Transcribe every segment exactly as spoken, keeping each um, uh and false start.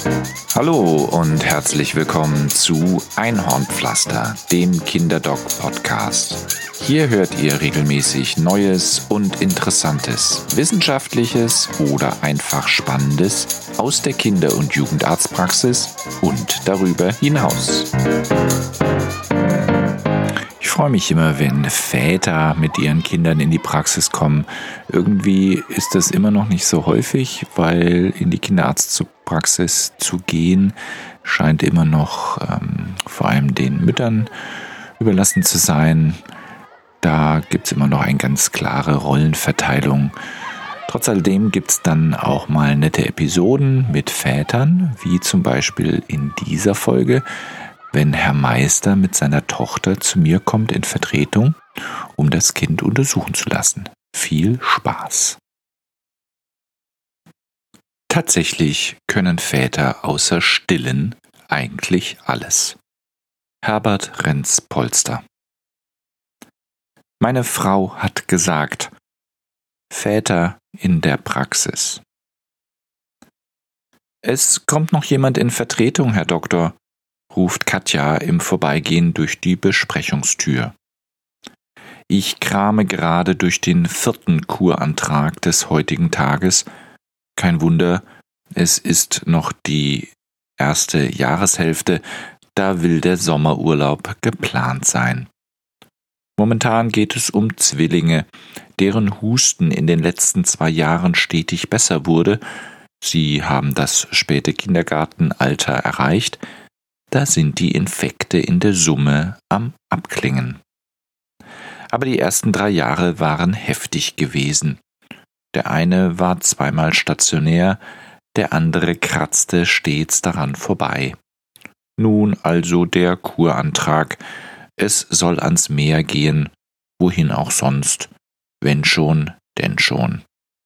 Hallo und herzlich willkommen zu Einhornpflaster, dem Kinderdoc-Podcast. Hier hört ihr regelmäßig Neues und Interessantes, Wissenschaftliches oder einfach Spannendes aus der Kinder- und Jugendarztpraxis und darüber hinaus. Ich freue mich immer, wenn Väter mit ihren Kindern in die Praxis kommen. Irgendwie ist das immer noch nicht so häufig, weil in die Kinderarztpraxis zu gehen scheint immer noch ähm, vor allem den Müttern überlassen zu sein. Da gibt es immer noch eine ganz klare Rollenverteilung. Trotz alledem gibt es dann auch mal nette Episoden mit Vätern, wie zum Beispiel in dieser Folge, wenn Herr Meister mit seiner Tochter zu mir kommt in Vertretung, um das Kind untersuchen zu lassen. Viel Spaß! Tatsächlich können Väter außer Stillen eigentlich alles. Herbert Renz-Polster. Meine Frau hat gesagt, Väter in der Praxis. Es kommt noch jemand in Vertretung, Herr Doktor, ruft Katja im Vorbeigehen durch die Besprechungstür. Ich krame gerade durch den vierten Kurantrag des heutigen Tages. Kein Wunder, es ist noch die erste Jahreshälfte, da will der Sommerurlaub geplant sein. Momentan geht es um Zwillinge, deren Husten in den letzten zwei Jahren stetig besser wurde. Sie haben das späte Kindergartenalter erreicht. Da sind die Infekte in der Summe am Abklingen. Aber die ersten drei Jahre waren heftig gewesen. Der eine war zweimal stationär, der andere kratzte stets daran vorbei. Nun also der Kurantrag. Es soll ans Meer gehen, wohin auch sonst, wenn schon, denn schon.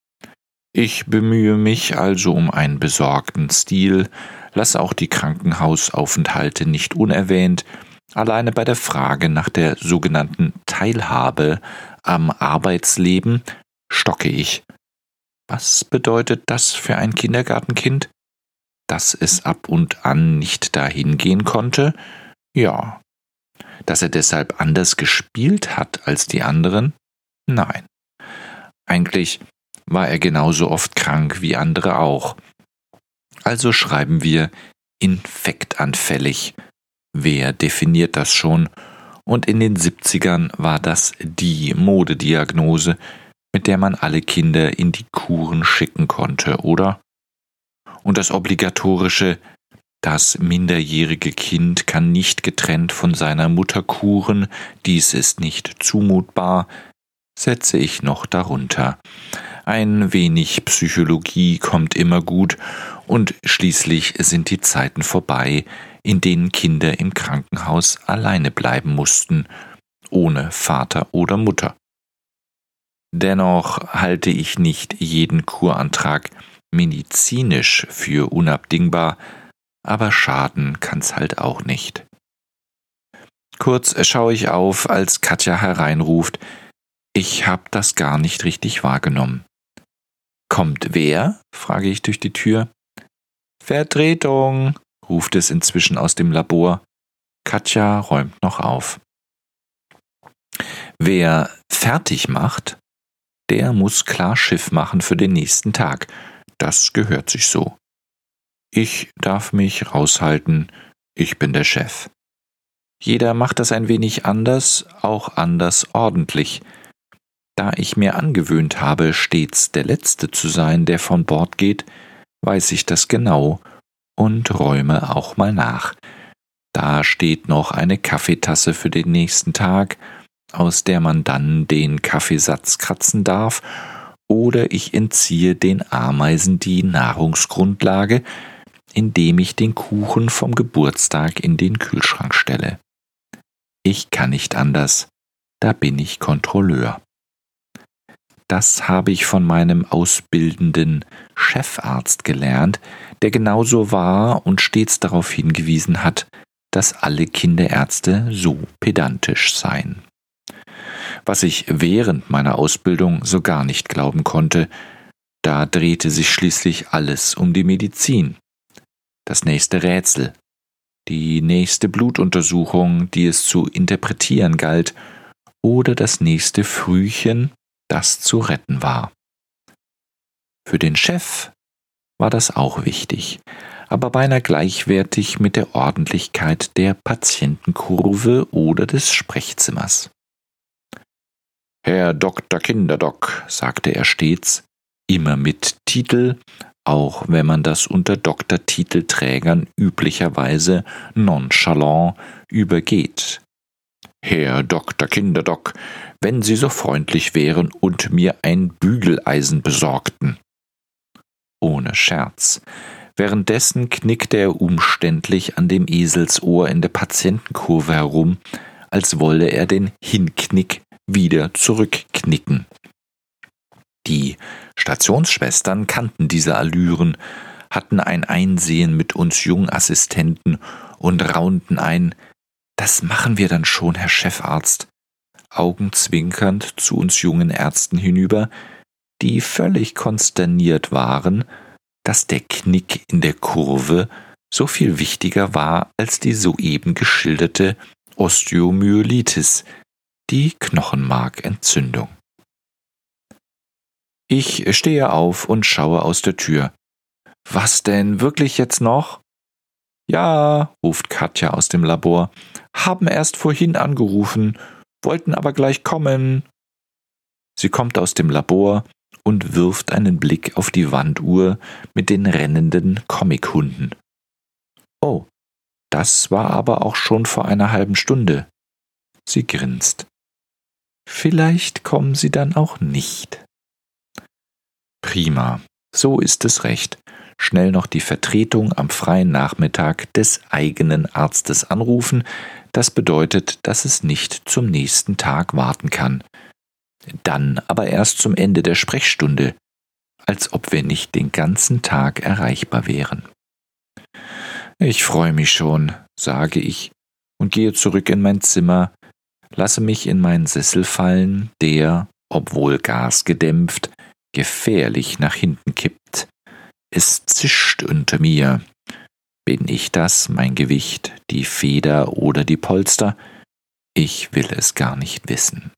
Ich bemühe mich also um einen besorgten Stil, lasse auch die Krankenhausaufenthalte nicht unerwähnt. Alleine bei der Frage nach der sogenannten Teilhabe am Arbeitsleben stocke ich. Was bedeutet das für ein Kindergartenkind? Dass es ab und an nicht dahin gehen konnte? Ja. Dass er deshalb anders gespielt hat als die anderen? Nein. Eigentlich war er genauso oft krank wie andere auch. Also schreiben wir infektanfällig. Wer definiert das schon? Und in den siebzigern war das die Modediagnose, mit der man alle Kinder in die Kuren schicken konnte, oder? Und das obligatorische, das minderjährige Kind kann nicht getrennt von seiner Mutter kuren, dies ist nicht zumutbar, setze ich noch darunter. Ein wenig Psychologie kommt immer gut und schließlich sind die Zeiten vorbei, in denen Kinder im Krankenhaus alleine bleiben mussten, ohne Vater oder Mutter. Dennoch halte ich nicht jeden Kurantrag medizinisch für unabdingbar, aber schaden kann's halt auch nicht. Kurz schaue ich auf, als Katja hereinruft, ich hab das gar nicht richtig wahrgenommen. Kommt wer? Frage ich durch die Tür. Vertretung, ruft es inzwischen aus dem Labor. Katja räumt noch auf. Wer fertig macht, der muss klar Schiff machen für den nächsten Tag. Das gehört sich so. Ich darf mich raushalten, ich bin der Chef. Jeder macht das ein wenig anders, auch anders ordentlich. Da ich mir angewöhnt habe, stets der Letzte zu sein, der von Bord geht, weiß ich das genau und räume auch mal nach. Da steht noch eine Kaffeetasse für den nächsten Tag, aus der man dann den Kaffeesatz kratzen darf, oder ich entziehe den Ameisen die Nahrungsgrundlage, indem ich den Kuchen vom Geburtstag in den Kühlschrank stelle. Ich kann nicht anders, da bin ich Kontrolleur. Das habe ich von meinem ausbildenden Chefarzt gelernt, der genauso war und stets darauf hingewiesen hat, dass alle Kinderärzte so pedantisch seien. Was ich während meiner Ausbildung so gar nicht glauben konnte, da drehte sich schließlich alles um die Medizin. das nächste Rätsel, die nächste Blutuntersuchung, die es zu interpretieren galt, oder das nächste Frühchen, das zu retten war. Für den Chef war das auch wichtig, aber beinahe gleichwertig mit der Ordentlichkeit der Patientenkurve oder des Sprechzimmers. »Herr Doktor Kinderdoc«, sagte er stets, immer mit Titel, auch wenn man das unter Doktortitelträgern üblicherweise nonchalant übergeht. »Herr Doktor Kinderdoc, wenn Sie so freundlich wären und mir ein Bügeleisen besorgten.« Ohne Scherz. Währenddessen knickte er umständlich an dem Eselsohr in der Patientenkurve herum, als wolle er den Hinknick wieder zurückknicken. Die Stationsschwestern kannten diese Allüren, hatten ein Einsehen mit uns Jungassistenten und raunten ein: »Das machen wir dann schon, Herr Chefarzt«, augenzwinkernd zu uns jungen Ärzten hinüber, die völlig konsterniert waren, dass der Knick in der Kurve so viel wichtiger war als die soeben geschilderte Osteomyelitis, die Knochenmarkentzündung. Ich stehe auf und schaue aus der Tür. »Was denn, wirklich jetzt noch?« »Ja«, ruft Katja aus dem Labor, »haben erst vorhin angerufen, wollten aber gleich kommen.« Sie kommt aus dem Labor und wirft einen Blick auf die Wanduhr mit den rennenden Comichunden. »Oh, das war aber auch schon vor einer halben Stunde.« Sie grinst. »Vielleicht kommen sie dann auch nicht.« Prima, so ist es recht. Schnell noch die Vertretung am freien Nachmittag des eigenen Arztes anrufen, das bedeutet, dass es nicht zum nächsten Tag warten kann. Dann aber erst zum Ende der Sprechstunde, als ob wir nicht den ganzen Tag erreichbar wären. »Ich freue mich schon«, sage ich und gehe zurück in mein Zimmer, lasse mich in meinen Sessel fallen, der, obwohl gasgedämpft, gefährlich nach hinten kippt. Es zischt unter mir. Bin ich das, mein Gewicht, die Feder oder die Polster? Ich will es gar nicht wissen.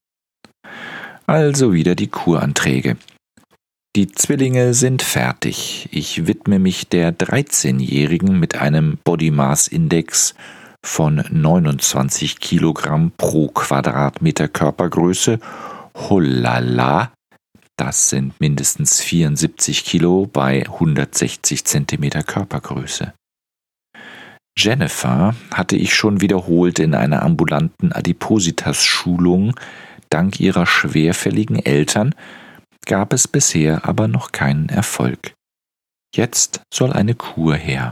Also wieder die Kuranträge. Die Zwillinge sind fertig. Ich widme mich der dreizehnjährigen mit einem Body Mass Index von neunundzwanzig Kilogramm pro Quadratmeter Körpergröße. Holala! Das sind mindestens vierundsiebzig Kilo bei hundertsechzig Zentimeter Körpergröße. Jennifer hatte ich schon wiederholt in einer ambulanten Adipositas-Schulung. Dank ihrer schwerfälligen Eltern gab es bisher aber noch keinen Erfolg. Jetzt soll eine Kur her.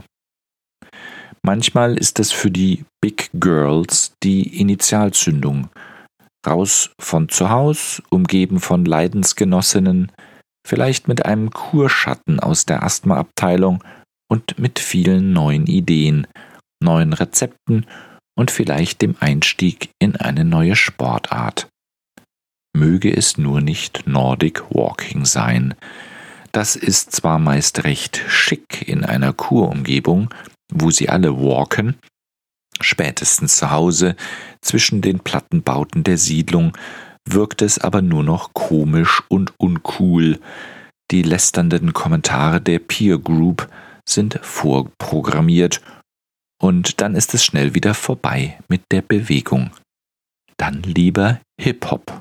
Manchmal ist es für die Big Girls die Initialzündung. Raus von zu Haus, umgeben von Leidensgenossinnen, vielleicht mit einem Kurschatten aus der Asthmaabteilung und mit vielen neuen Ideen, neuen Rezepten und vielleicht dem Einstieg in eine neue Sportart. Möge es nur nicht Nordic Walking sein. Das ist zwar meist recht schick in einer Kurumgebung, wo sie alle walken, spätestens zu Hause, zwischen den Plattenbauten der Siedlung, wirkt es aber nur noch komisch und uncool. Die lästernden Kommentare der Peer Group sind vorprogrammiert und dann ist es schnell wieder vorbei mit der Bewegung. Dann lieber Hip-Hop.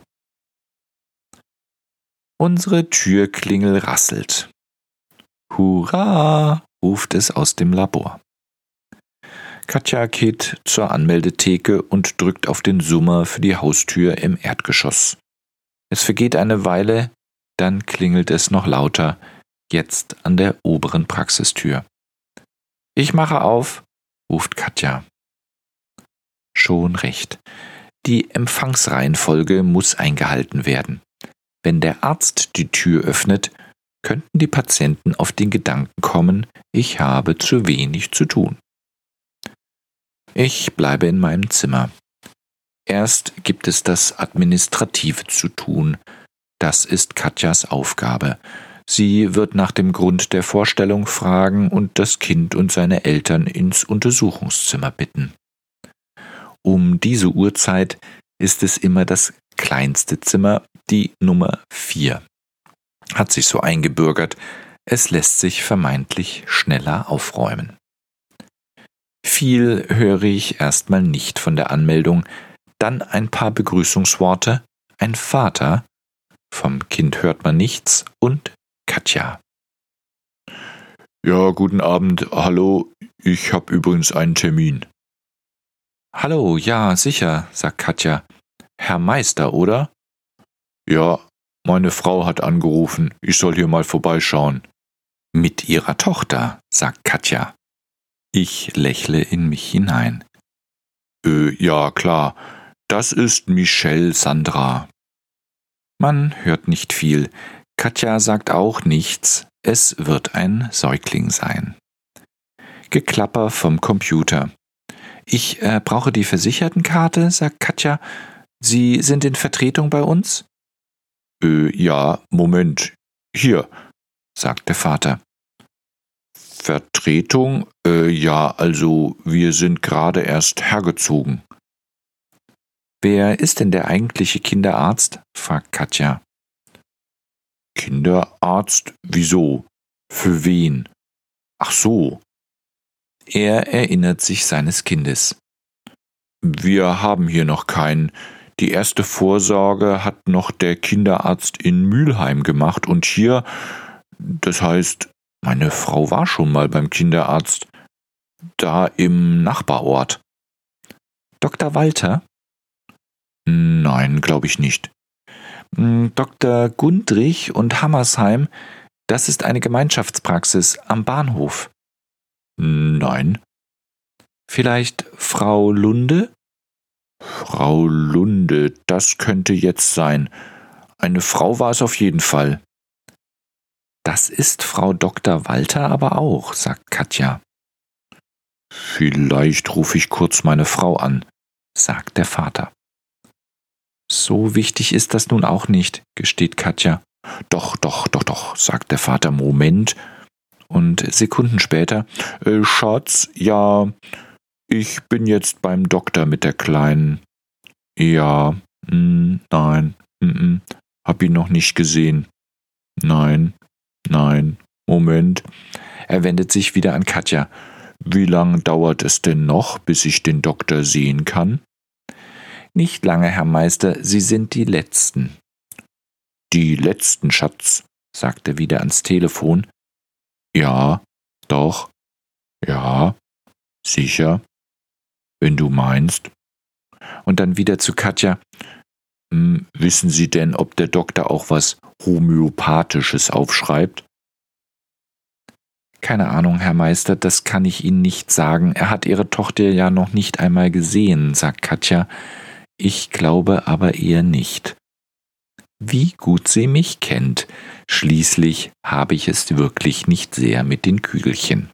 Unsere Türklingel rasselt. »Hurra«, ruft es aus dem Labor. Katja geht zur Anmeldetheke und drückt auf den Summer für die Haustür im Erdgeschoss. Es vergeht eine Weile, dann klingelt es noch lauter, jetzt an der oberen Praxistür. »Ich mache auf«, ruft Katja. Schon recht. Die Empfangsreihenfolge muss eingehalten werden. Wenn der Arzt die Tür öffnet, könnten die Patienten auf den Gedanken kommen, ich habe zu wenig zu tun. Ich bleibe in meinem Zimmer. Erst gibt es das Administrative zu tun. Das ist Katjas Aufgabe. Sie wird nach dem Grund der Vorstellung fragen und das Kind und seine Eltern ins Untersuchungszimmer bitten. Um diese Uhrzeit ist es immer das kleinste Zimmer, die Nummer vier. Hat sich so eingebürgert, es lässt sich vermeintlich schneller aufräumen. Viel höre ich erstmal nicht von der Anmeldung, dann ein paar Begrüßungsworte, ein Vater, vom Kind hört man nichts und Katja. Ja, guten Abend, hallo, ich habe übrigens einen Termin. Hallo, ja, sicher, sagt Katja. Herr Meister, oder? Ja, meine Frau hat angerufen, ich soll hier mal vorbeischauen. Mit ihrer Tochter, sagt Katja. Ich lächle in mich hinein. Äh, ja, klar, das ist Michelle Sandra. Man hört nicht viel. Katja sagt auch nichts. Es wird ein Säugling sein. Geklapper vom Computer. Ich äh, brauche die Versichertenkarte, sagt Katja. Sie sind in Vertretung bei uns? Äh, ja, Moment. Hier, sagt der Vater. Vertretung? Äh, ja, also wir sind gerade erst hergezogen. Wer ist denn der eigentliche Kinderarzt? Fragt Katja. Kinderarzt? Wieso? Für wen? Ach so. Er erinnert sich seines Kindes. Wir haben hier noch keinen. Die erste Vorsorge hat noch der Kinderarzt in Mülheim gemacht und hier, das heißt, meine Frau war schon mal beim Kinderarzt, da im Nachbarort. Doktor Walter? Nein, glaube ich nicht. Doktor Gundrich und Hammersheim, das ist eine Gemeinschaftspraxis am Bahnhof. Nein. Vielleicht Frau Lunde? Frau Lunde, das könnte jetzt sein. Eine Frau war es auf jeden Fall. Das ist Frau Doktor Walter aber auch, sagt Katja. Vielleicht rufe ich kurz meine Frau an, sagt der Vater. So wichtig ist das nun auch nicht, gesteht Katja. Doch, doch, doch, doch, sagt der Vater, Moment. Und Sekunden später, äh, Schatz, ja, ich bin jetzt beim Doktor mit der Kleinen. Ja, mh, nein, mh, hab ihn noch nicht gesehen. Nein, nein, Moment. Er wendet sich wieder an Katja. Wie lange dauert es denn noch, bis ich den Doktor sehen kann? Nicht lange, Herr Meister, Sie sind die Letzten. Die Letzten, Schatz, sagt er wieder ans Telefon. Ja, doch, ja, sicher, wenn du meinst. Und dann wieder zu Katja. Hm, wissen Sie denn, ob der Doktor auch was Homöopathisches aufschreibt? Keine Ahnung, Herr Meister, das kann ich Ihnen nicht sagen. Er hat Ihre Tochter ja noch nicht einmal gesehen, sagt Katja. Ich glaube aber eher nicht. Wie gut sie mich kennt. Schließlich habe ich es wirklich nicht sehr mit den Kügelchen.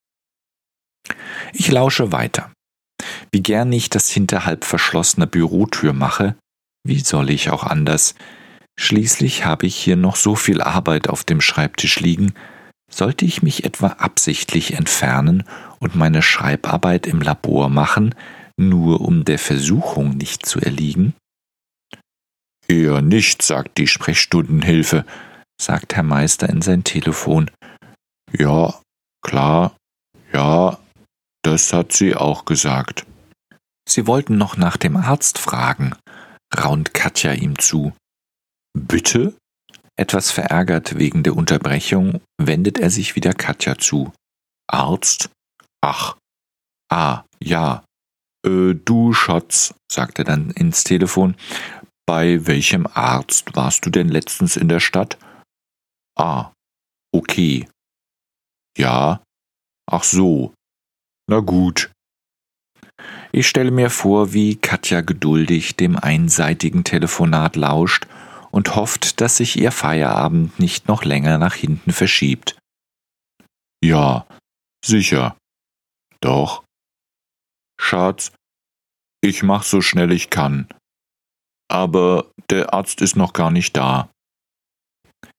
Ich lausche weiter. Wie gern ich das hinter halb verschlossener Bürotür mache, wie soll ich auch anders? Schließlich habe ich hier noch so viel Arbeit auf dem Schreibtisch liegen. Sollte ich mich etwa absichtlich entfernen und meine Schreibarbeit im Labor machen, nur um der Versuchung nicht zu erliegen? Eher nicht, sagt die Sprechstundenhilfe, sagt Herr Meister in sein Telefon. Ja, klar, ja, das hat sie auch gesagt. Sie wollten noch nach dem Arzt fragen, raunt Katja ihm zu. Bitte? Etwas verärgert wegen der Unterbrechung wendet er sich wieder Katja zu. Arzt? Ach, ah, ja. Äh, du Schatz, sagt er dann ins Telefon. Bei welchem Arzt warst du denn letztens in der Stadt? Ah, okay. Ja? Ach so. Na gut. Ich stelle mir vor, wie Katja geduldig dem einseitigen Telefonat lauscht und hofft, dass sich ihr Feierabend nicht noch länger nach hinten verschiebt. Ja, sicher. Doch. Schatz, ich mach so schnell ich kann. Aber der Arzt ist noch gar nicht da.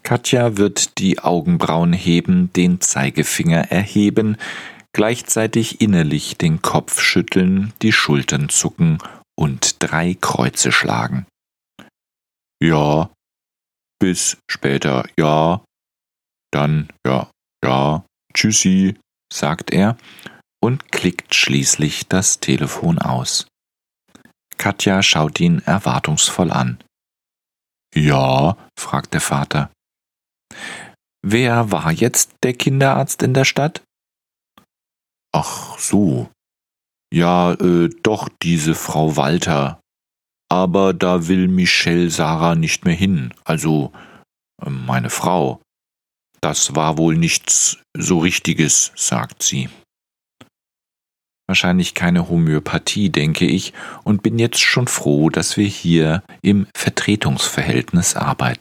Katja wird die Augenbrauen heben, den Zeigefinger erheben, gleichzeitig innerlich den Kopf schütteln, die Schultern zucken und drei Kreuze schlagen. Ja, bis später, ja, dann, ja, ja, tschüssi, sagt er und klickt schließlich das Telefon aus. Katja schaut ihn erwartungsvoll an. Ja, fragt der Vater. Wer war jetzt der Kinderarzt in der Stadt? Ach so. Ja, äh, doch diese Frau Walter. Aber da will Michelle Sarah nicht mehr hin, also äh, meine Frau. Das war wohl nichts so Richtiges, sagt sie. Wahrscheinlich keine Homöopathie, denke ich, und bin jetzt schon froh, dass wir hier im Vertretungsverhältnis arbeiten.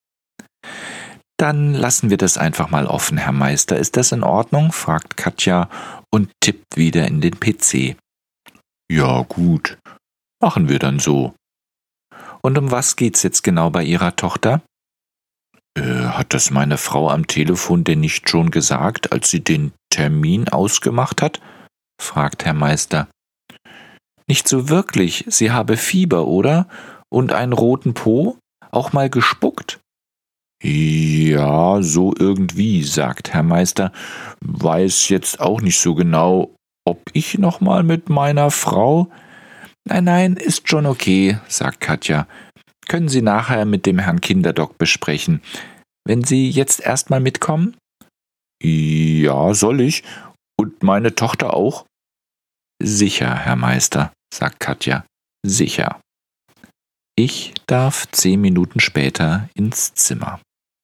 Dann lassen wir das einfach mal offen, Herr Meister. Ist das in Ordnung? Fragt Katja und tippt wieder in den P C. Ja, gut. Machen wir dann so. Und um was geht's jetzt genau bei Ihrer Tochter? Äh, hat das meine Frau am Telefon denn nicht schon gesagt, als sie den Termin ausgemacht hat? Fragt Herr Meister. Nicht so wirklich. Sie habe Fieber, oder? Und einen roten Po? Auch mal gespuckt? Ja, so irgendwie, sagt Herr Meister. Weiß jetzt auch nicht so genau, ob ich noch mal mit meiner Frau... Nein, nein, ist schon okay, sagt Katja. Können Sie nachher mit dem Herrn Kinderdoc besprechen. Wenn Sie jetzt erstmal mitkommen? Ja, soll ich? Und meine Tochter auch? Sicher, Herr Meister, sagt Katja. Sicher. Ich darf zehn Minuten später ins Zimmer.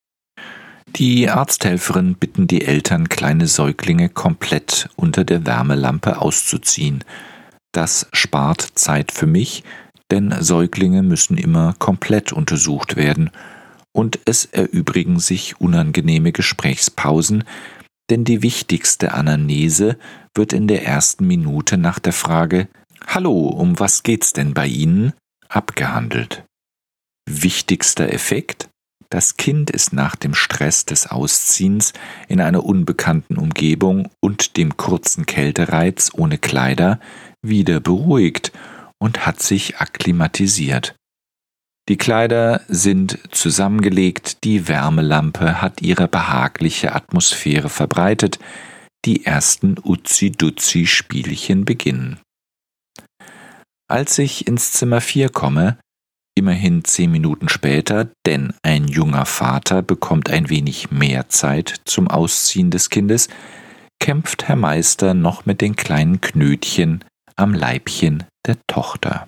Die Arzthelferin bitten die Eltern, kleine Säuglinge komplett unter der Wärmelampe auszuziehen. Das spart Zeit für mich, denn Säuglinge müssen immer komplett untersucht werden. Und es erübrigen sich unangenehme Gesprächspausen, denn die wichtigste Anamnese wird in der ersten Minute nach der Frage »Hallo, um was geht's denn bei Ihnen?« abgehandelt. Wichtigster Effekt? Das Kind ist nach dem Stress des Ausziehens in einer unbekannten Umgebung und dem kurzen Kältereiz ohne Kleider wieder beruhigt und hat sich akklimatisiert. Die Kleider sind zusammengelegt, die Wärmelampe hat ihre behagliche Atmosphäre verbreitet, die ersten Uzi-Duzi-Spielchen beginnen. Als ich ins Zimmer vier komme, immerhin zehn Minuten später, denn ein junger Vater bekommt ein wenig mehr Zeit zum Ausziehen des Kindes, kämpft Herr Meister noch mit den kleinen Knötchen am Leibchen der Tochter.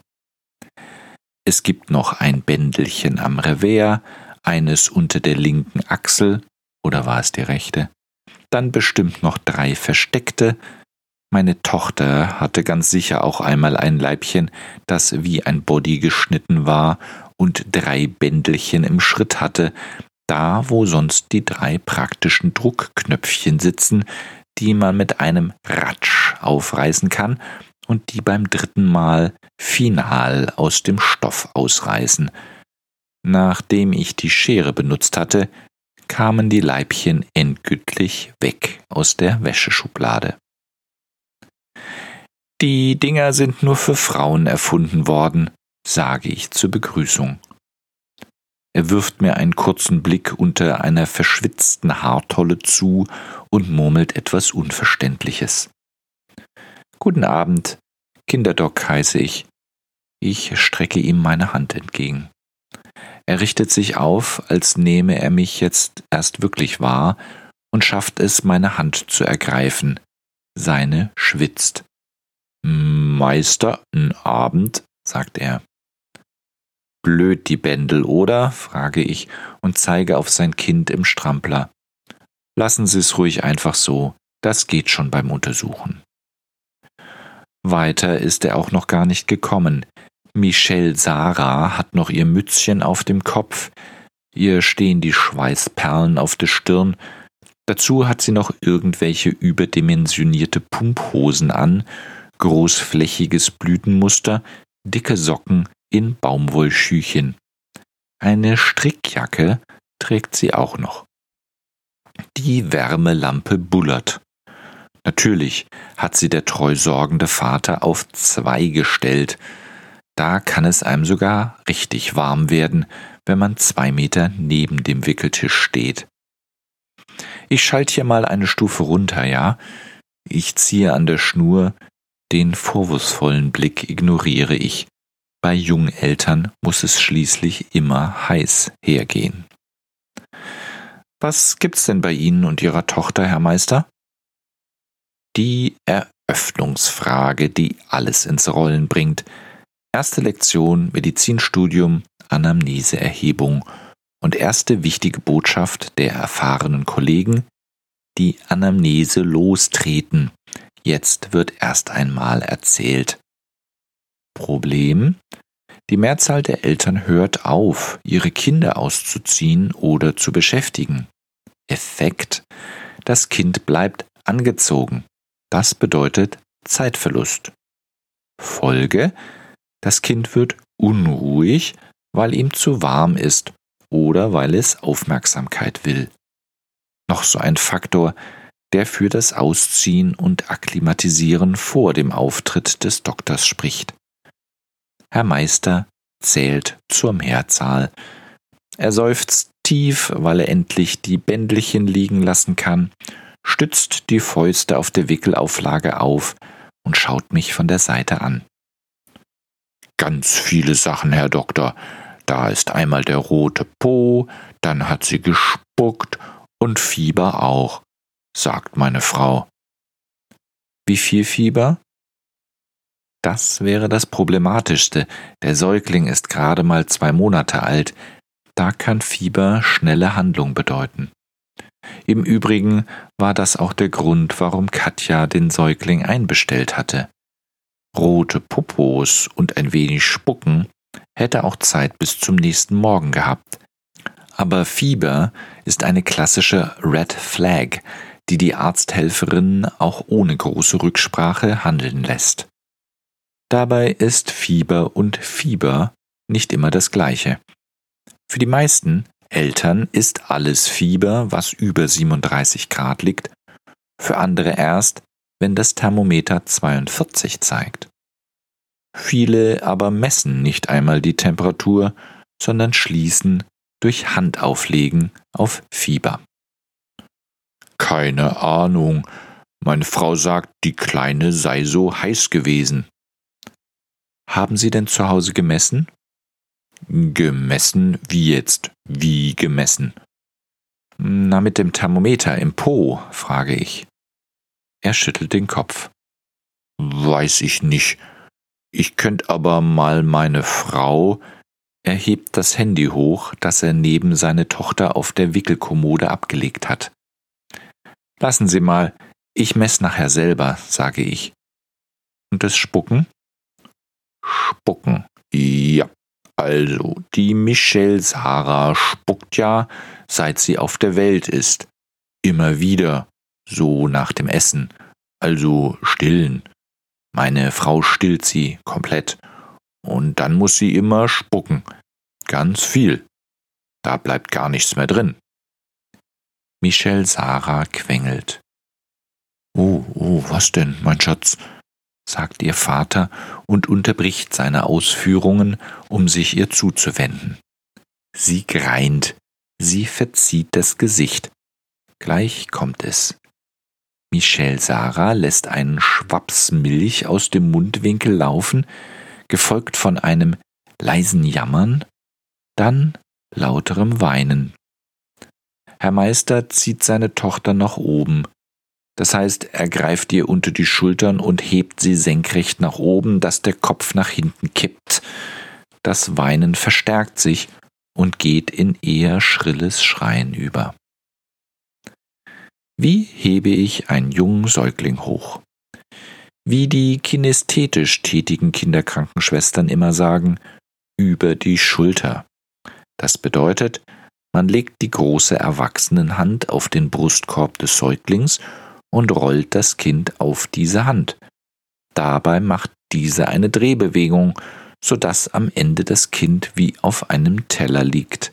Es gibt noch ein Bändelchen am Revers, eines unter der linken Achsel, oder war es die rechte? Dann bestimmt noch drei versteckte. Meine Tochter hatte ganz sicher auch einmal ein Leibchen, das wie ein Body geschnitten war und drei Bändelchen im Schritt hatte, da wo sonst die drei praktischen Druckknöpfchen sitzen, die man mit einem Ratsch aufreißen kann und die beim dritten Mal final aus dem Stoff ausreißen. Nachdem ich die Schere benutzt hatte, kamen die Leibchen endgültig weg aus der Wäscheschublade. Die Dinger sind nur für Frauen erfunden worden, sage ich zur Begrüßung. Er wirft mir einen kurzen Blick unter einer verschwitzten Haartolle zu und murmelt etwas Unverständliches. Guten Abend, Kinderdoc heiße ich. Ich strecke ihm meine Hand entgegen. Er richtet sich auf, als nehme er mich jetzt erst wirklich wahr und schafft es, meine Hand zu ergreifen. Seine schwitzt. »Meister, n Abend«, sagt er. »Blöd die Bändel, oder?« frage ich und zeige auf sein Kind im Strampler. »Lassen Sie es ruhig einfach so, das geht schon beim Untersuchen.« Weiter ist er auch noch gar nicht gekommen. Michelle Sarah hat noch ihr Mützchen auf dem Kopf, ihr stehen die Schweißperlen auf der Stirn, dazu hat sie noch irgendwelche überdimensionierte Pumphosen an, großflächiges Blütenmuster, dicke Socken in Baumwollschüchen. Eine Strickjacke, trägt sie auch noch. Die Wärmelampe bullert. Natürlich hat sie der treu sorgende Vater auf zwei gestellt. Da kann es einem sogar richtig warm werden, wenn man zwei Meter neben dem Wickeltisch steht. Ich schalte hier mal eine Stufe runter, ja? Ich ziehe an der Schnur, den vorwurfsvollen Blick ignoriere ich. Bei jungen Eltern muss es schließlich immer heiß hergehen. Was gibt's denn bei Ihnen und Ihrer Tochter, Herr Meister? Die Eröffnungsfrage, die alles ins Rollen bringt. Erste Lektion, Medizinstudium, Anamneseerhebung und erste wichtige Botschaft der erfahrenen Kollegen, die Anamnese lostreten. Jetzt wird erst einmal erzählt. Problem? Die Mehrzahl der Eltern hört auf, ihre Kinder auszuziehen oder zu beschäftigen. Effekt: Das Kind bleibt angezogen. Das bedeutet Zeitverlust. Folge: Das Kind wird unruhig, weil ihm zu warm ist oder weil es Aufmerksamkeit will. Noch so ein Faktor, der für das Ausziehen und Akklimatisieren vor dem Auftritt des Doktors spricht. Herr Meister zählt zur Mehrzahl. Er seufzt tief, weil er endlich die Bändelchen liegen lassen kann, stützt die Fäuste auf der Wickelauflage auf und schaut mich von der Seite an. Ganz viele Sachen, Herr Doktor. Da ist einmal der rote Po, dann hat sie gespuckt und Fieber auch, sagt meine Frau. Wie viel Fieber? Das wäre das Problematischste. Der Säugling ist gerade mal zwei Monate alt. Da kann Fieber schnelle Handlung bedeuten. Im Übrigen war das auch der Grund, warum Katja den Säugling einbestellt hatte. Rote Popos und ein wenig Spucken hätte auch Zeit bis zum nächsten Morgen gehabt. Aber Fieber ist eine klassische Red Flag, die die Arzthelferin auch ohne große Rücksprache handeln lässt. Dabei ist Fieber und Fieber nicht immer das Gleiche. Für die meisten Eltern ist alles Fieber, was über siebenunddreißig Grad liegt, für andere erst, wenn das Thermometer zweiundvierzig zeigt. Viele aber messen nicht einmal die Temperatur, sondern schließen durch Handauflegen auf Fieber. Keine Ahnung. Meine Frau sagt, die Kleine sei so heiß gewesen. Haben Sie denn zu Hause gemessen? Gemessen? Wie jetzt? Wie gemessen? Na, mit dem Thermometer im Po, frage ich. Er schüttelt den Kopf. Weiß ich nicht. Ich könnte aber mal meine Frau... Er hebt das Handy hoch, das er neben seine Tochter auf der Wickelkommode abgelegt hat. Lassen Sie mal, ich mess nachher selber, sage ich. Und das Spucken? Spucken, ja. Also, die Michelle Sarah spuckt ja, seit sie auf der Welt ist. Immer wieder, so nach dem Essen. Also stillen. Meine Frau stillt sie komplett. Und dann muss sie immer spucken. Ganz viel. Da bleibt gar nichts mehr drin. Michelle Sarah quengelt. Oh, oh, was denn, mein Schatz? Sagt ihr Vater und unterbricht seine Ausführungen, um sich ihr zuzuwenden. Sie greint, sie verzieht das Gesicht. Gleich kommt es. Michelle Sarah lässt einen Schwaps Milch aus dem Mundwinkel laufen, gefolgt von einem leisen Jammern, dann lauterem Weinen. Herr Meister zieht seine Tochter nach oben. Das heißt, er greift ihr unter die Schultern und hebt sie senkrecht nach oben, dass der Kopf nach hinten kippt. Das Weinen verstärkt sich und geht in eher schrilles Schreien über. Wie hebe ich einen jungen Säugling hoch? Wie die kinästhetisch tätigen Kinderkrankenschwestern immer sagen, über die Schulter. Das bedeutet, man legt die große Erwachsenenhand auf den Brustkorb des Säuglings und rollt das Kind auf diese Hand. Dabei macht diese eine Drehbewegung, sodass am Ende das Kind wie auf einem Teller liegt,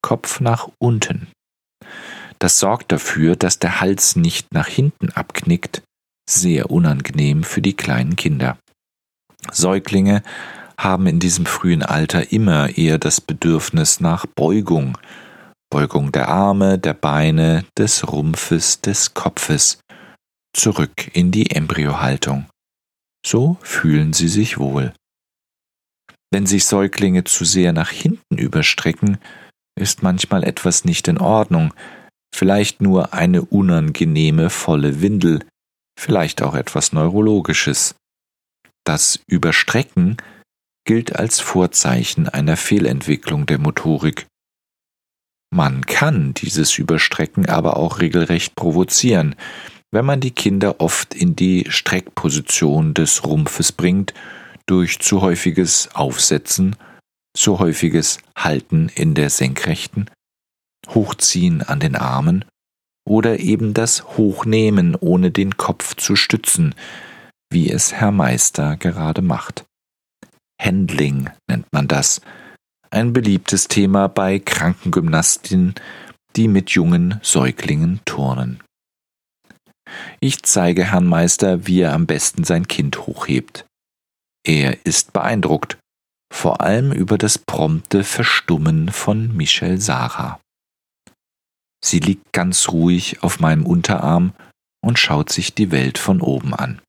Brustkopf nach unten. Das sorgt dafür, dass der Hals nicht nach hinten abknickt, sehr unangenehm für die kleinen Kinder. Säuglinge haben in diesem frühen Alter immer eher das Bedürfnis nach Beugung, Beugung der Arme, der Beine, des Rumpfes, des Kopfes, zurück in die Embryohaltung. So fühlen sie sich wohl. Wenn sich Säuglinge zu sehr nach hinten überstrecken, ist manchmal etwas nicht in Ordnung, vielleicht nur eine unangenehme volle Windel, vielleicht auch etwas Neurologisches. Das Überstrecken gilt als Vorzeichen einer Fehlentwicklung der Motorik. Man kann dieses Überstrecken aber auch regelrecht provozieren, wenn man die Kinder oft in die Streckposition des Rumpfes bringt, durch zu häufiges Aufsetzen, zu häufiges Halten in der Senkrechten, Hochziehen an den Armen oder eben das Hochnehmen, ohne den Kopf zu stützen, wie es Herr Meister gerade macht. Handling nennt man das, ein beliebtes Thema bei Krankengymnastinnen, die mit jungen Säuglingen turnen. Ich zeige Herrn Meister, wie er am besten sein Kind hochhebt. Er ist beeindruckt, vor allem über das prompte Verstummen von Michelle Sarah. Sie liegt ganz ruhig auf meinem Unterarm und schaut sich die Welt von oben an.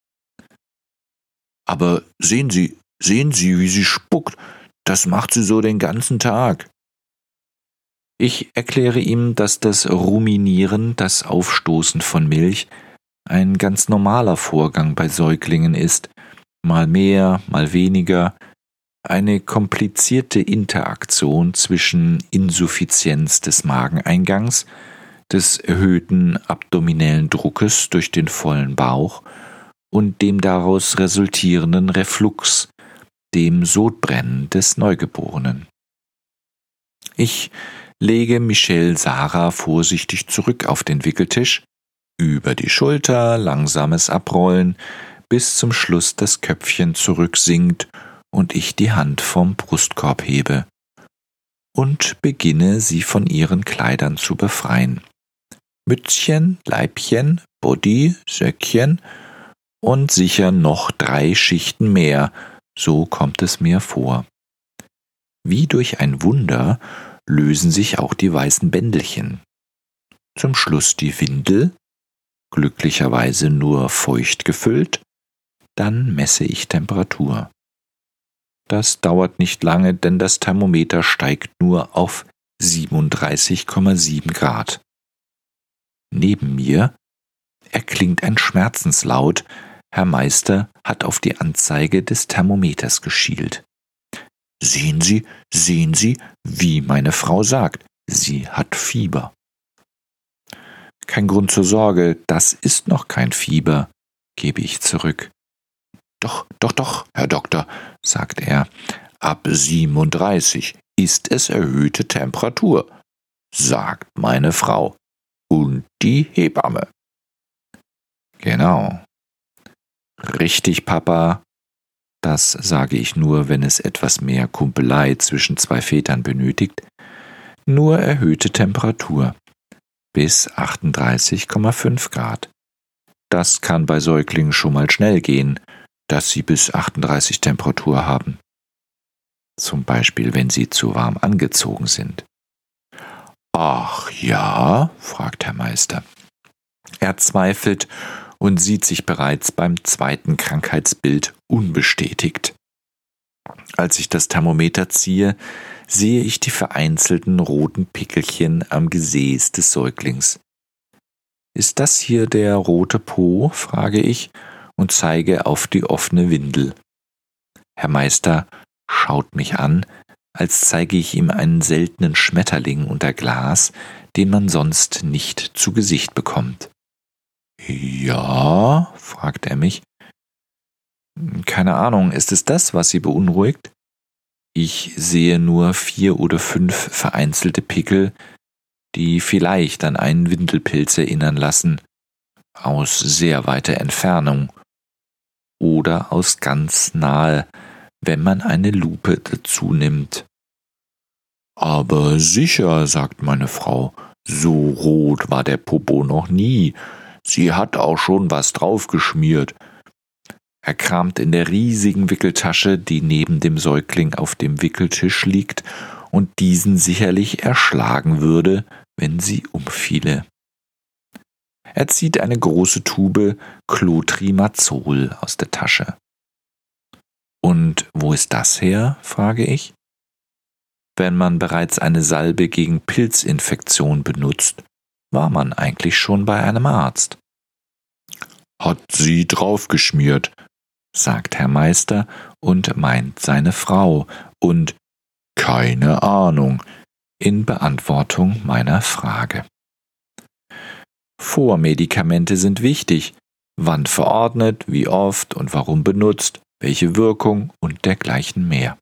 »Aber sehen Sie, sehen Sie, wie sie spuckt, das macht sie so den ganzen Tag.« Ich erkläre ihm, dass das Ruminieren, das Aufstoßen von Milch, ein ganz normaler Vorgang bei Säuglingen ist, mal mehr, mal weniger, eine komplizierte Interaktion zwischen Insuffizienz des Mageneingangs, des erhöhten abdominellen Druckes durch den vollen Bauch und dem daraus resultierenden Reflux, dem Sodbrennen des Neugeborenen. Ich lege Michelle Sarah vorsichtig zurück auf den Wickeltisch, über die Schulter, langsames Abrollen, bis zum Schluss das Köpfchen zurücksinkt und ich die Hand vom Brustkorb hebe und beginne, sie von ihren Kleidern zu befreien. Mützchen, Leibchen, Body, Söckchen und sicher noch drei Schichten mehr, so kommt es mir vor. Wie durch ein Wunder lösen sich auch die weißen Bändelchen. Zum Schluss die Windel, glücklicherweise nur feucht gefüllt, dann messe ich Temperatur. Das dauert nicht lange, denn das Thermometer steigt nur auf siebenunddreißig Komma sieben Grad. Neben mir erklingt ein Schmerzenslaut. Herr Meister hat auf die Anzeige des Thermometers geschielt. »Sehen Sie, sehen Sie, wie meine Frau sagt, sie hat Fieber.« »Kein Grund zur Sorge, das ist noch kein Fieber«, gebe ich zurück. »Doch, doch, doch, Herr Doktor«, sagt er, »ab siebenunddreißig ist es erhöhte Temperatur«, sagt meine Frau. »Und die Hebamme.« »Genau.« »Richtig, Papa. Das sage ich nur, wenn es etwas mehr Kumpelei zwischen zwei Vätern benötigt. Nur erhöhte Temperatur. Bis achtunddreißig Komma fünf Grad. Das kann bei Säuglingen schon mal schnell gehen, dass sie bis achtunddreißig Temperatur haben. Zum Beispiel, wenn sie zu warm angezogen sind.« »Ach ja?«, fragt Herr Meister. Er zweifelt und sieht sich bereits beim zweiten Krankheitsbild unbestätigt. Als ich das Thermometer ziehe, sehe ich die vereinzelten roten Pickelchen am Gesäß des Säuglings. »Ist das hier der rote Po?«, frage ich und zeige auf die offene Windel. Herr Meister schaut mich an, als zeige ich ihm einen seltenen Schmetterling unter Glas, den man sonst nicht zu Gesicht bekommt. »Ja?«, fragt er mich. »Keine Ahnung, ist es das, was Sie beunruhigt?« Ich sehe nur vier oder fünf vereinzelte Pickel, die vielleicht an einen Windelpilz erinnern lassen, aus sehr weiter Entfernung oder aus ganz nahe, wenn man eine Lupe dazu nimmt. Aber sicher, sagt meine Frau, so rot war der Popo noch nie. Sie hat auch schon was draufgeschmiert. Er kramt in der riesigen Wickeltasche, die neben dem Säugling auf dem Wickeltisch liegt und diesen sicherlich erschlagen würde, wenn sie umfiele. Er zieht eine große Tube Clotrimazol aus der Tasche. Und wo ist das her, frage ich. Wenn man bereits eine Salbe gegen Pilzinfektion benutzt, war man eigentlich schon bei einem Arzt. Hat sie draufgeschmiert, sagt Herr Meister und meint seine Frau und keine Ahnung in Beantwortung meiner Frage. Vormedikamente sind wichtig, wann verordnet, wie oft und warum benutzt, welche Wirkung und dergleichen mehr.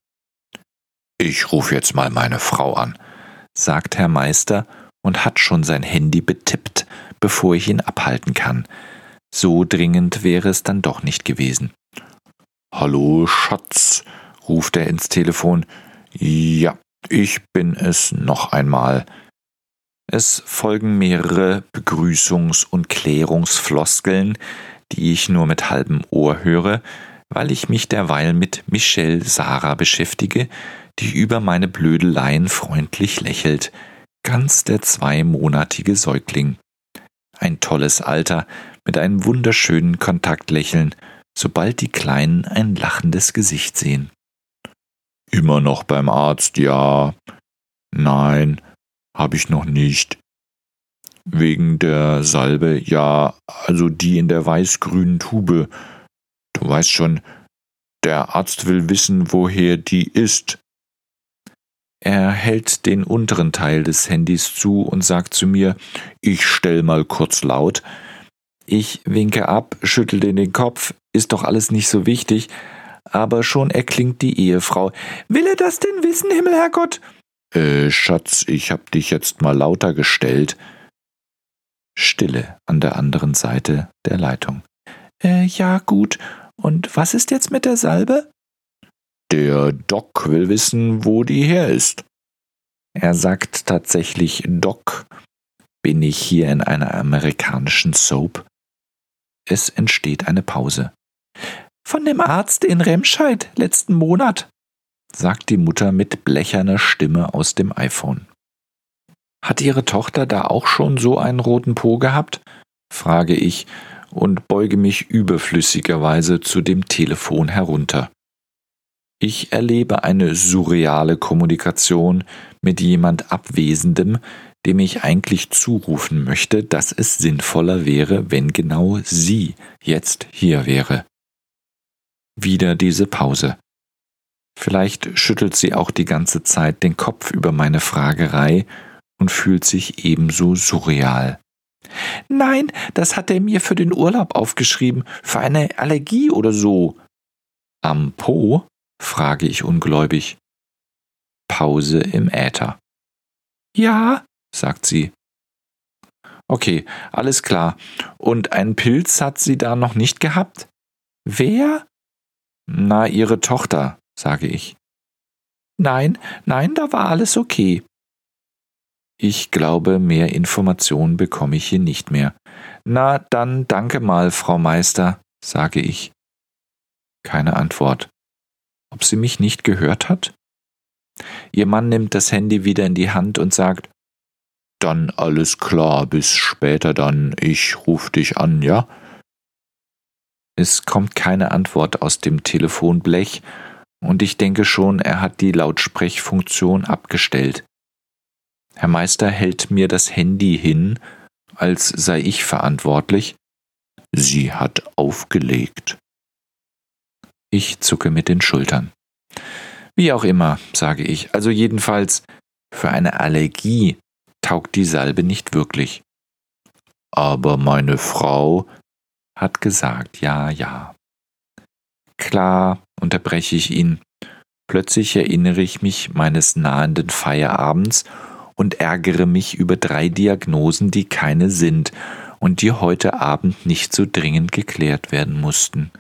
Ich rufe jetzt mal meine Frau an, sagt Herr Meister und hat schon sein Handy betippt, bevor ich ihn abhalten kann. So dringend wäre es dann doch nicht gewesen. Hallo, Schatz, ruft er ins Telefon. Ja, ich bin es noch einmal. Es folgen mehrere Begrüßungs- und Klärungsfloskeln, die ich nur mit halbem Ohr höre, weil ich mich derweil mit Michelle Sarah beschäftige, die über meine Blödeleien freundlich lächelt. Ganz der zweimonatige Säugling. Ein tolles Alter, mit einem wunderschönen Kontaktlächeln, sobald die Kleinen ein lachendes Gesicht sehen. Immer noch beim Arzt, ja. Nein, habe ich noch nicht. Wegen der Salbe, ja, also die in der weiß-grünen Tube. Du weißt schon, der Arzt will wissen, woher die ist. Er hält den unteren Teil des Handys zu und sagt zu mir, ich stell mal kurz laut. Ich winke ab, schüttel den Kopf, ist doch alles nicht so wichtig, aber schon erklingt die Ehefrau. Will er das denn wissen, Himmelherrgott? Äh, Schatz, ich hab dich jetzt mal lauter gestellt. Stille an der anderen Seite der Leitung. Äh, ja, gut. Und was ist jetzt mit der Salbe? Der Doc will wissen, wo die her ist. Er sagt tatsächlich Doc. Bin ich hier in einer amerikanischen Soap? Es entsteht eine Pause. Von dem Arzt in Remscheid letzten Monat, sagt die Mutter mit blecherner Stimme aus dem iPhone. Hat Ihre Tochter da auch schon so einen roten Po gehabt? Frage ich und beuge mich überflüssigerweise zu dem Telefon herunter. Ich erlebe eine surreale Kommunikation mit jemand Abwesendem, dem ich eigentlich zurufen möchte, dass es sinnvoller wäre, wenn genau sie jetzt hier wäre. Wieder diese Pause. Vielleicht schüttelt sie auch die ganze Zeit den Kopf über meine Fragerei und fühlt sich ebenso surreal. Nein, das hat er mir für den Urlaub aufgeschrieben, für eine Allergie oder so. Am Po? Frage ich ungläubig. Pause im Äther. Ja, sagt sie. Okay, alles klar. Und einen Pilz hat sie da noch nicht gehabt? Wer? Na, ihre Tochter, sage ich. Nein, nein, da war alles okay. Ich glaube, mehr Informationen bekomme ich hier nicht mehr. Na, dann danke mal, Frau Meister, sage ich. Keine Antwort. Ob sie mich nicht gehört hat? Ihr Mann nimmt das Handy wieder in die Hand und sagt, dann alles klar, bis später dann, ich ruf dich an, ja? Es kommt keine Antwort aus dem Telefonblech und ich denke schon, er hat die Lautsprechfunktion abgestellt. Herr Meister hält mir das Handy hin, als sei ich verantwortlich. Sie hat aufgelegt. Ich zucke mit den Schultern. Wie auch immer, sage ich. Also jedenfalls, für eine Allergie taugt die Salbe nicht wirklich. Aber meine Frau hat gesagt, ja, ja. Klar, unterbreche ich ihn. Plötzlich erinnere ich mich meines nahenden Feierabends und ärgere mich über drei Diagnosen, die keine sind und die heute Abend nicht so dringend geklärt werden mussten.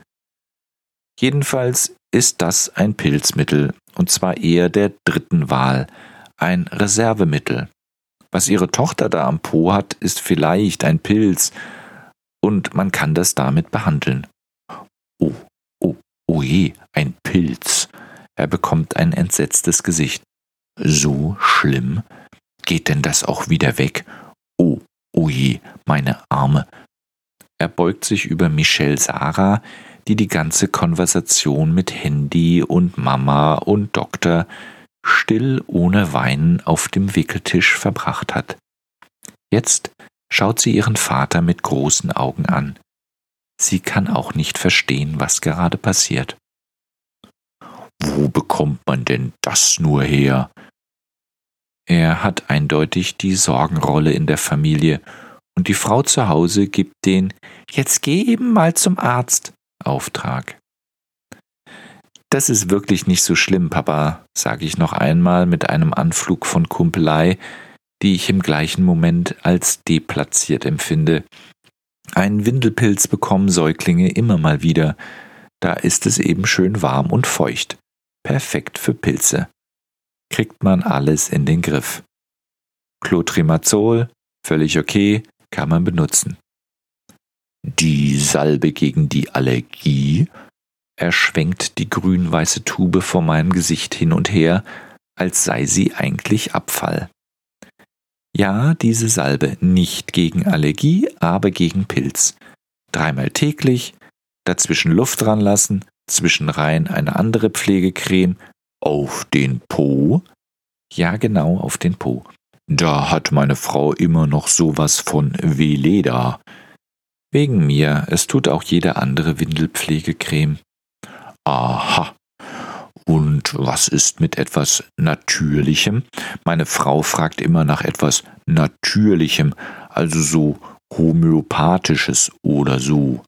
Jedenfalls ist das ein Pilzmittel, und zwar eher der dritten Wahl, ein Reservemittel. Was Ihre Tochter da am Po hat, ist vielleicht ein Pilz, und man kann das damit behandeln. Oh, oh, oh je, ein Pilz. Er bekommt ein entsetztes Gesicht. So schlimm? Geht denn das auch wieder weg? Oh, oh je, meine Arme. Er beugt sich über Michelle Sarah, die die ganze Konversation mit Handy und Mama und Doktor still ohne Weinen auf dem Wickeltisch verbracht hat. Jetzt schaut sie ihren Vater mit großen Augen an. Sie kann auch nicht verstehen, was gerade passiert. Wo bekommt man denn das nur her? Er hat eindeutig die Sorgenrolle in der Familie, und die Frau zu Hause gibt den »Jetzt geh eben mal zum Arzt« Auftrag. Das ist wirklich nicht so schlimm, Papa, sage ich noch einmal mit einem Anflug von Kumpelei, die ich im gleichen Moment als deplatziert empfinde. Einen Windelpilz bekommen Säuglinge immer mal wieder. Da ist es eben schön warm und feucht. Perfekt für Pilze. Kriegt man alles in den Griff. Clotrimazol, völlig okay, kann man benutzen. Die Salbe gegen die Allergie? Er schwenkt die grün-weiße Tube vor meinem Gesicht hin und her, als sei sie eigentlich Abfall. Ja, diese Salbe nicht gegen Allergie, aber gegen Pilz. Dreimal täglich, dazwischen Luft dran lassen, zwischenrein eine andere Pflegecreme. Auf den Po? Ja, genau, auf den Po. Da hat meine Frau immer noch sowas von Veleda. Wegen mir, es tut auch jede andere Windelpflegecreme. Aha. Und was ist mit etwas Natürlichem? Meine Frau fragt immer nach etwas Natürlichem, also so Homöopathisches oder so.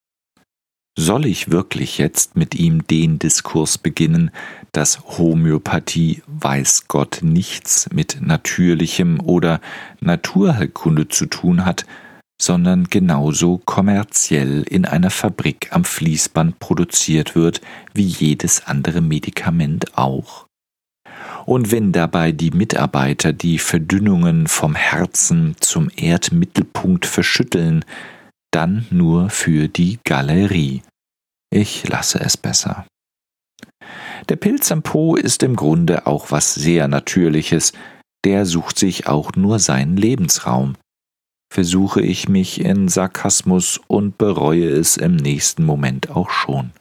Soll ich wirklich jetzt mit ihm den Diskurs beginnen, dass Homöopathie weiß Gott nichts mit Natürlichem oder Naturheilkunde zu tun hat, sondern genauso kommerziell in einer Fabrik am Fließband produziert wird wie jedes andere Medikament auch? Und wenn dabei die Mitarbeiter die Verdünnungen vom Herzen zum Erdmittelpunkt verschütteln, dann nur für die Galerie. Ich lasse es besser. Der Pilz am Po ist im Grunde auch was sehr Natürliches, der sucht sich auch nur seinen Lebensraum. Versuche ich mich in Sarkasmus und bereue es im nächsten Moment auch schon.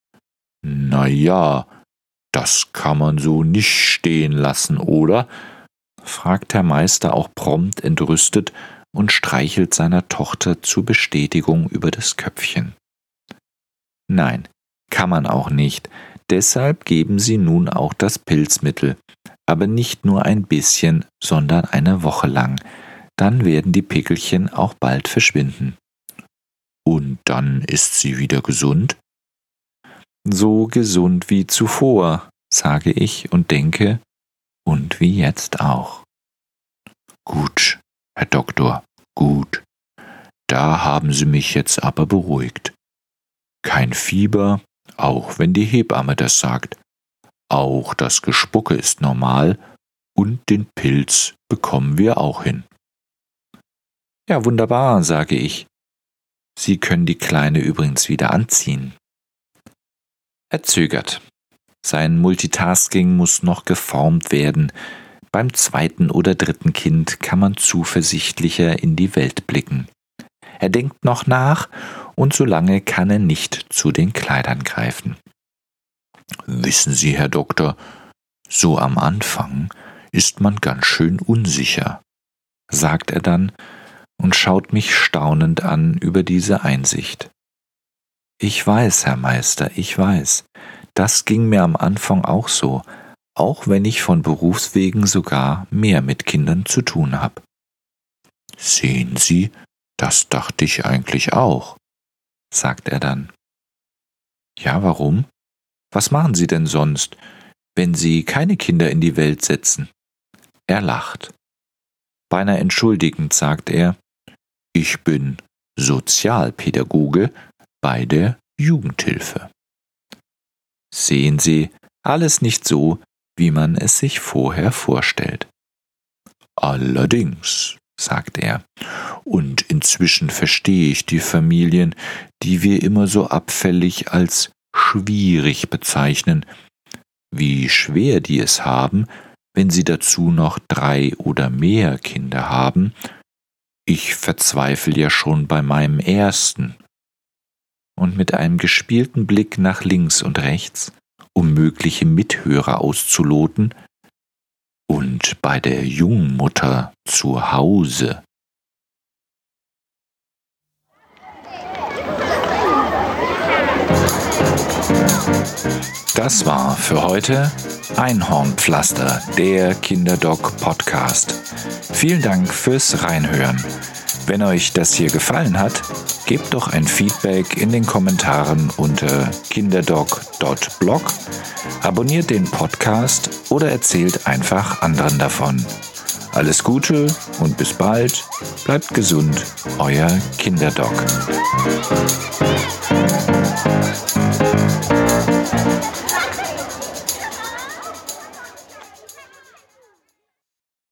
Na ja, das kann man so nicht stehen lassen, oder? Fragt Herr Meister auch prompt entrüstet und streichelt seiner Tochter zur Bestätigung über das Köpfchen. Nein, kann man auch nicht. Deshalb geben sie nun auch das Pilzmittel, aber nicht nur ein bisschen, sondern eine Woche lang. Dann werden die Pickelchen auch bald verschwinden. Und dann ist sie wieder gesund? So gesund wie zuvor, sage ich und denke, und wie jetzt auch. Gut, Herr Doktor, gut. Da haben Sie mich jetzt aber beruhigt. Kein Fieber, auch wenn die Hebamme das sagt. Auch das Gespucke ist normal und den Pilz bekommen wir auch hin. Ja, wunderbar, sage ich. Sie können die Kleine übrigens wieder anziehen. Er zögert. Sein Multitasking muss noch geformt werden. Beim zweiten oder dritten Kind kann man zuversichtlicher in die Welt blicken. Er denkt noch nach, und solange kann er nicht zu den Kleidern greifen. Wissen Sie, Herr Doktor, so am Anfang ist man ganz schön unsicher, sagt er dann und schaut mich staunend an über diese Einsicht. Ich weiß, Herr Meister, ich weiß, das ging mir am Anfang auch so, auch wenn ich von Berufswegen sogar mehr mit Kindern zu tun habe. Sehen Sie, das dachte ich eigentlich auch, sagt er dann. Ja, warum? Was machen Sie denn sonst, wenn Sie keine Kinder in die Welt setzen? Er lacht. Beinahe entschuldigend sagt er, ich bin Sozialpädagoge bei der Jugendhilfe. Sehen Sie, alles nicht so, wie man es sich vorher vorstellt. Allerdings, sagt er, und inzwischen verstehe ich die Familien, die wir immer so abfällig als schwierig bezeichnen, wie schwer die es haben, wenn sie dazu noch drei oder mehr Kinder haben. Ich verzweifle ja schon bei meinem ersten. Und mit einem gespielten Blick nach links und rechts, um mögliche Mithörer auszuloten, und bei der Jungmutter zu Hause. Das war für heute Einhornpflaster, der Kinderdoc-Podcast. Vielen Dank fürs Reinhören. Wenn euch das hier gefallen hat, gebt doch ein Feedback in den Kommentaren unter kinderdoc punkt blog, abonniert den Podcast oder erzählt einfach anderen davon. Alles Gute und bis bald, bleibt gesund, euer Kinderdoc.